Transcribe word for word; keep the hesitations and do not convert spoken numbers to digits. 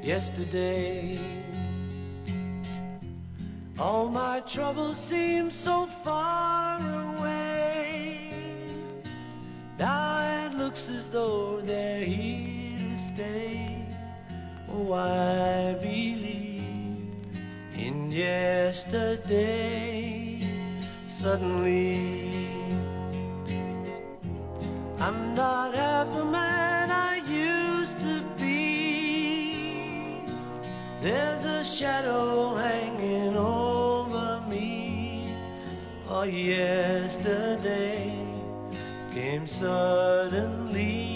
yesterday. All my troubles seem so far away. Now it looks as though they're here to stay. Oh, I believe in yesterday. Suddenly I'm not half the man I used to be. There's a shadow hanging over me. Oh, yesterday came suddenly.